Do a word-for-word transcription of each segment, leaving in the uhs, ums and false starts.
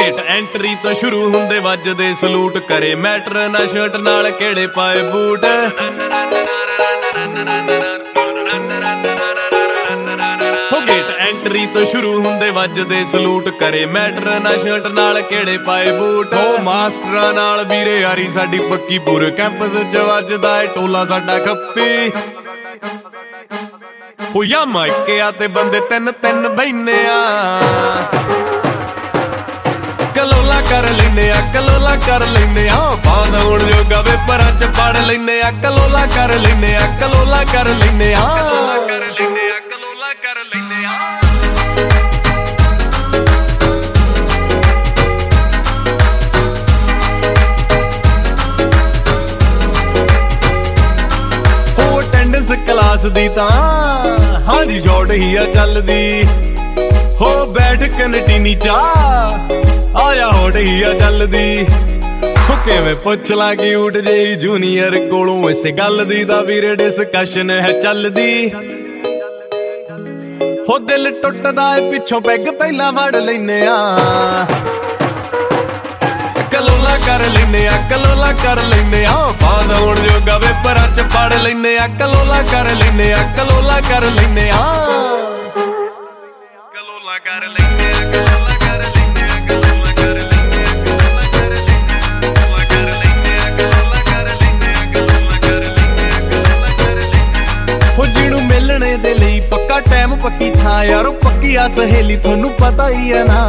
Gate entry ਤੋਂ ਸ਼ੁਰੂ ਹੁੰਦੇ ਵੱਜਦੇ ਸਲੂਟ, ਕਰੇ ਮੈਟਰ ਨਾ ਸ਼ਰਟ ਨਾਲ ਕਿਹੜੇ ਪਾਏ ਬੂਟ। ਹੋ ਗੇਟ ਐਂਟਰੀ ਤੋਂ ਸ਼ੁਰੂ ਹੁੰਦੇ ਵੱਜਦੇ ਸਲੂਟ, ਕਰੇ ਮੈਟਰ ਨਾ ਸ਼ਰਟ ਨਾਲ ਕਿਹੜੇ ਪਾਏ ਬੂਟ। ਉਹ ਮਾਸਟਰਾਂ ਨਾਲ ਵੀਰੇ ਯਾਰੀ ਸਾਡੀ ਪੱਕੀ, ਪੂਰੇ ਕੈਂਪਸ ਚ ਵੱਜਦਾ ਏ ਟੋਲਾ ਸਾਡਾ ਖੱਪੀ। ਹੋ ਯਾ ਮਾਇਕਿਆ ਤੇ ਬੰਦੇ ਤਿੰਨ ਤਿੰਨ ਬੈਨੇ ਆ, ਕਲੋਲਾ ਕਰ ਲੈਨੇ ਆ ਕਲੋਲਾ ਕਰ ਲੈਨੇ ਆ। ਬਾਂਦ ਹੁਣ ਜੋਗਾ ਪੇਪਰਾਂ ਚ ਪੜ ਲੈਨੇ ਆ, ਕਲੋਲਾ ਕਰ ਲੈਨੇ ਆ ਕਲੋਲਾ ਕਰ ਲੈਨੇ ਆ ਕਰ ਲੈਨੇ ਆ ਕਲੋਲਾ ਕਰ ਲੈਨੇ ਆ। ਹੋ ਅਟੈਂਡੈਂਸ ਕਲਾਸ ਦੀ ਤਾਂ ਹਾਂਜੀ ਸ਼ਾਰਟ ਹੀ ਆ ਚੱਲਦੀ। ਹੋ ਬੈਠ ਕੈਂਟੀਨੀ ਚਾ ਆਇਆ ਹੋਟ ਹੀ ਆ ਚੱਲਦੀ। ਹੋ ਕਿਵੇਂ ਪੁੱਛ ਲਾ ਕਿਊਟ ਜਿਹੀ ਜੂਨੀਅਰ ਕੋਲੋਂ, ਇਸੇ ਗੱਲ ਦੀ ਤਾਂ ਵੀਰੇ ਡਿਸਕਸ਼ਨ ਹੈ ਚੱਲਦੀ। ਹੋ ਦਿਲ ਟੁੱਟਦਾ ਏ ਪਿੱਛੋਂ ਪੈਗ ਪਹਿਲਾਂ ਵੜ ਲੈਨੇ ਆ, ਕਲੋਲਾ ਕਰ ਲੈਨੇ ਆ ਕਲੋਲਾ ਕਰ ਲੈਨੇ ਆ। ਬਾਂਦ ਹੁਣ ਜੋਗਾ ਪੇਪਰਾਂ ਚ ਪੜ ਲੈਨੇ ਆ, ਕਲੋਲਾ ਕਰ ਲੈਨੇ ਆ ਕਲੋਲਾ ਕਰ ਲੈਨੇ ਆ ਕਲੋਲਾ ਕਰ ਲੈਨੇ ਆ ਕਲੋਲਾ ਕਰ ਲੈਨੇ ਆ ਕਲੋਲਾ ਕਰ ਲੈਨੇ ਆ ਕਲੋਲਾ ਕਰ ਲੈਨੇ ਆ ਕਲੋਲਾ ਕਰ ਲੈਨੇ ਆ ਕਲੋਲਾ ਕਰ ਲੈਨੇ ਆ ਕਲੋਲਾ ਕਰ ਲੈਨੇ ਆ। ਹੋ ਜਿਹਨੂੰ ਮਿਲਣੇ ਦੇ ਲਈ ਪੱਕਾ ਟਾਈਮ ਪੱਕੀ ਥਾਂ ਯਾਰੋ, ਪੱਕੀ ਆ ਸਹੇਲੀ ਤੁਹਾਨੂੰ ਪਤਾ ਹੀ ਹੈ ਨਾ।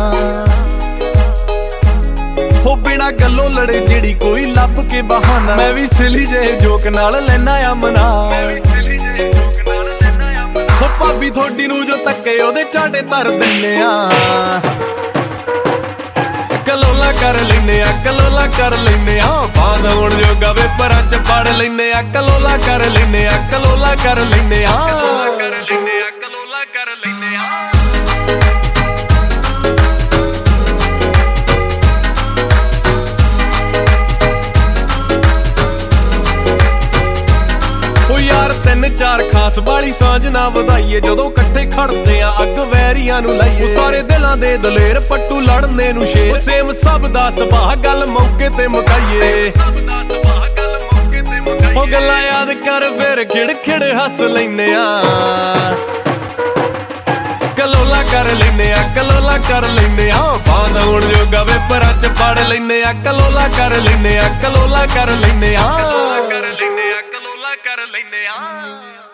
ਹੋ ਬਿਨਾ ਗੱਲੋਂ ਲੜੇ ਜਿਹੜੀ ਕੋਈ ਲੱਭ ਕੇ ਬਹਾਨਾ, ਮੈਂ ਵੀ ਸਿਲੀ ਜਿਹੇ ਜੋਕ ਨਾਲ ਲੈਣਾ ਆ ਮਨਾ। ਹੋ ਭਾਬੀ ਥੋਡੀ ਨੂੰ ਜੋ ਤੱਕੇ ਉਹਦੇ ਝਾਟੇ ਧਰ ਦਿੰਨੇ ਆ, ਕਲੋਲਾ ਕਰ ਲੈਨੇ ਆ ਕਲੋਲਾ ਕਰ ਲੈਨੇ ਆ। ਬਾਂਦ ਹੁਣ ਜੋਗਾ ਪੇਪਰਾਂ ਚ ਪੜ ਲੈਨੇ ਆ, ਕਲੋਲਾ ਕਰ ਲੈਨੇ ਆ ਕਲੋਲਾ ਕਰ ਲੈਨੇ ਆ ਕਰ ਲੈਨੇ ਆ ਕਲੋਲਾ ਕਰ ਲੈਨੇ ਆ। ਤਿੰਨ ਚਾਰ ਖਾਸ ਵਾਲੀ ਸਾਂਝ ਨਾ ਵਧਾਈਏ, ਜਦੋਂ ਇਕੱਠੇ ਖੜਦੇ ਆ ਅੱਗ ਵੈਰੀਆਂ ਨੂੰ ਲਾਈਏ। ਸਾਰੇ ਦਿਲਾਂ ਦੇ ਦਲੇਰ ਪੱਟੂ ਲੜਨੇ ਨੂੰ ਸ਼ੇਰ, ਸੇਮ ਸਭ ਦਾ ਸੁਭਾਅ ਗੱਲ ਮੌਕੇ ਤੇ ਮੁਕਾਈਏ। ਉਹ ਗੱਲਾਂ ਯਾਦ ਕਰ ਫਿਰ ਖਿੜ ਖਿੜ ਹੱਸ ਲੈਨੇ ਆ, ਕਲੋਲਾ ਕਰ ਲੈਨੇ ਆ ਕਲੋਲਾ ਕਰ ਲੈਨੇ ਆ। ਬਾਂਦ ਹੁਣ ਜੋਗਾ ਪੇਪਰਾਂ ਚ ਪੜ ਲੈਨੇ ਆ, ਕਲੋਲਾ ਕਰ ਲੈਨੇ ਆ ਕਲੋਲਾ ਕਰ ਲੈਨੇ ਆ ਕਰ ਲੈਨੇ ਆ ਕਲੋਲਾ ਕਰ ਲੈਨੇ ਆ।